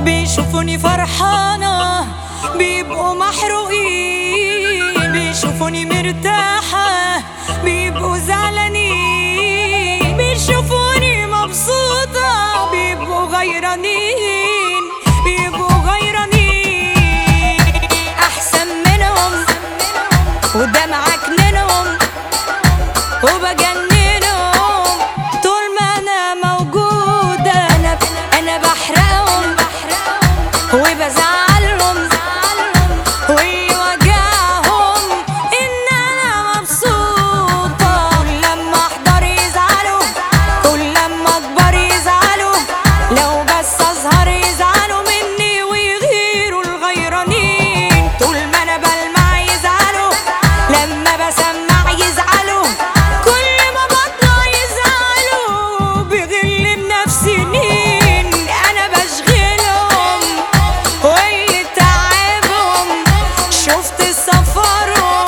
بيشوفوني فرحانة بيبقوا محروقين، بيشوفوني مرتاحة بيبقوا زعلانين، بيشوفوني مبسوطة بيبقوا غيرانين، بيبقوا غيرانين. أحسن منهم ودمعك منهم وبجننهم، طول ما أنا موجودة أنا بحرقهم وبزعلهم ويوجعهم إن أنا مبسوطة. كل لما أحضر يزعلوا، كل لما أكبر يزعلوا، لو بس أظهر يزعلوا مني ويغيروا الغيرانين. طول ما أنا بلمع يزعلوا، لما بسمع يزعلوا، كل ما بطلع يزعلوا، بغل بنفسي مين أنا بشغلهم ويتعبهم. شفت سفرهم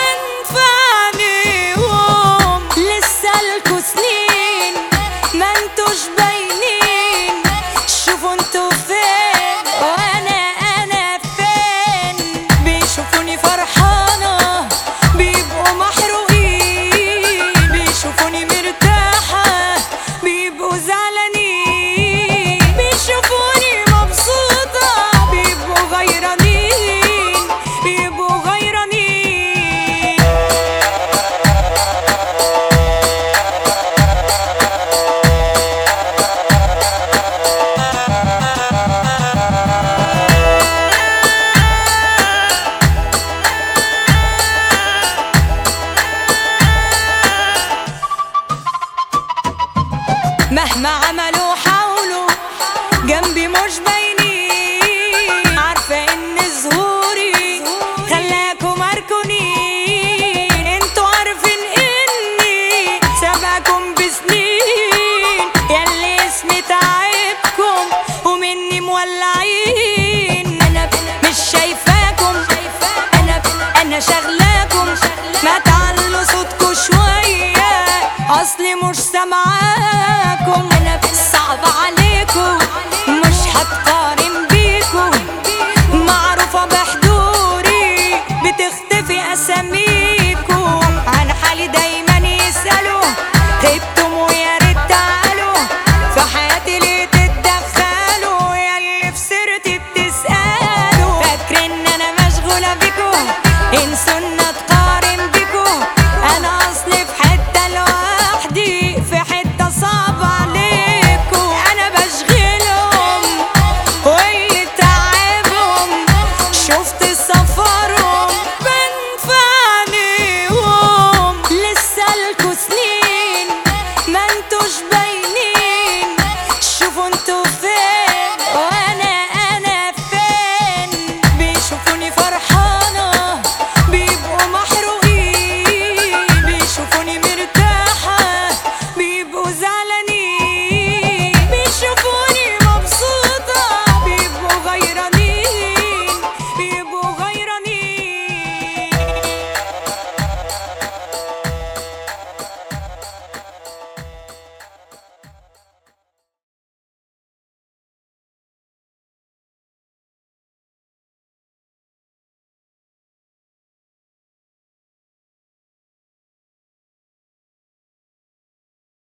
بنفعنيهم، لسه لكوا سنين ما انتوش باينين، شوفوا انتوا